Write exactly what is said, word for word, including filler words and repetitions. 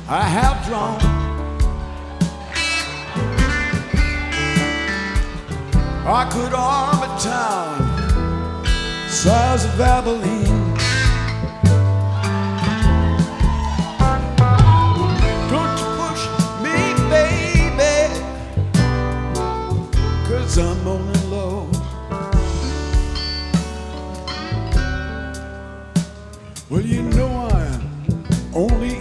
I have drawn. I could arm a town size of Abilene. Don't you push me, baby, 'cause I'm only low. Well, you know I'm only